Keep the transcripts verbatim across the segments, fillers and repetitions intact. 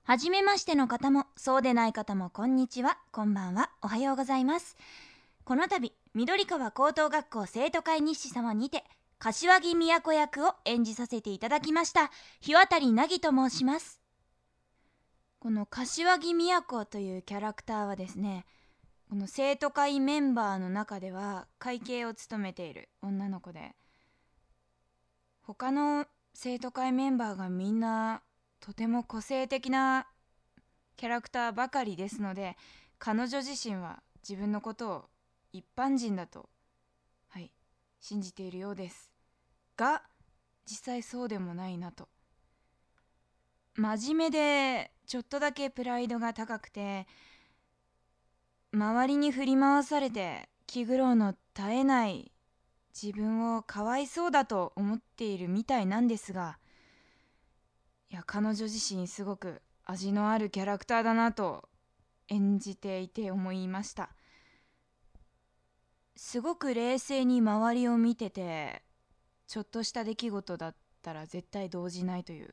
はじめましての方もそうでない方もこんにちは、こんばんは、おはようございます。この度緑川高等学校生徒会日誌様にて柏木都役を演じさせていただきました日渡凪と申します。この柏木都というキャラクターはですね、この生徒会メンバーの中では会計を務めている女の子で、他の生徒会メンバーがみんなとても個性的なキャラクターばかりですので、彼女自身は自分のことを一般人だと、はい、信じているようですが、実際そうでもないなと。真面目でちょっとだけプライドが高くて、周りに振り回されて気苦労の絶えない自分をかわいそうだと思っているみたいなんですが、いや彼女自身すごく味のあるキャラクターだなと演じていて思いました。すごく冷静に周りを見てて、ちょっとした出来事だったら絶対動じないという、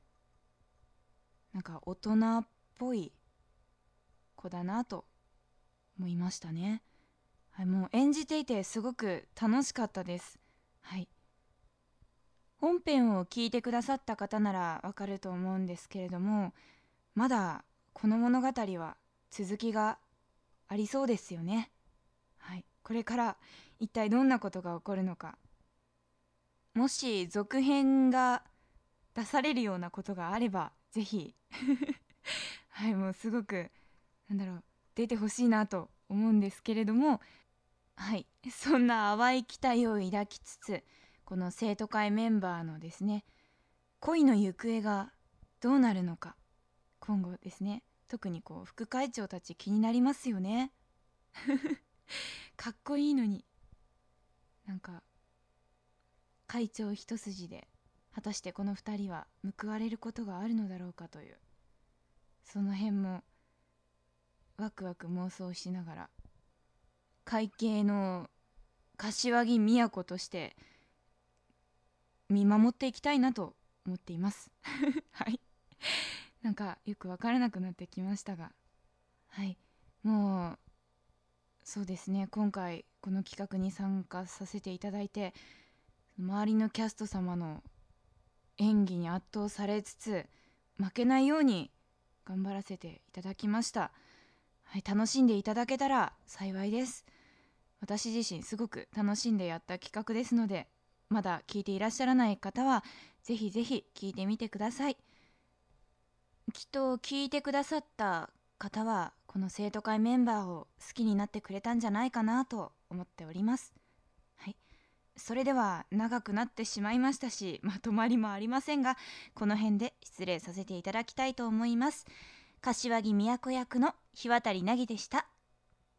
なんか大人っぽい子だなと思いましたね。はい、もう演じていてすごく楽しかったです。はい、本編を聞いてくださった方ならわかると思うんですけれども、まだこの物語は続きがありそうですよね。はい、これから一体どんなことが起こるのか、もし続編が出されるようなことがあればぜひはい、もうすごくなんだろう出てほしいなと思うんですけれども、はい、そんな淡い期待を抱きつつ、この生徒会メンバーのですね恋の行方がどうなるのか、今後ですね、特にこう副会長たち気になりますよねかっこいいのに、なんか会長一筋で果たしてこのふたりは報われることがあるのだろうかという、その辺もワクワク妄想しながら会計の柏木都として見守っていきたいなと思っていますはい、なんかよく分からなくなってきましたが、はい、もうそうですね、今回この企画に参加させていただいて、周りのキャスト様の演技に圧倒されつつ負けないように頑張らせていただきました。はい、楽しんでいただけたら幸いです。私自身すごく楽しんでやった企画ですので、まだ聞いていらっしゃらない方はぜひぜひ聞いてみてください。きっと聞いてくださった方はこの生徒会メンバーを好きになってくれたんじゃないかなと思っております。はい、それでは長くなってしまいましたし、まとまりもありませんが、この辺で失礼させていただきたいと思います。柏木都役の日渡凪でした。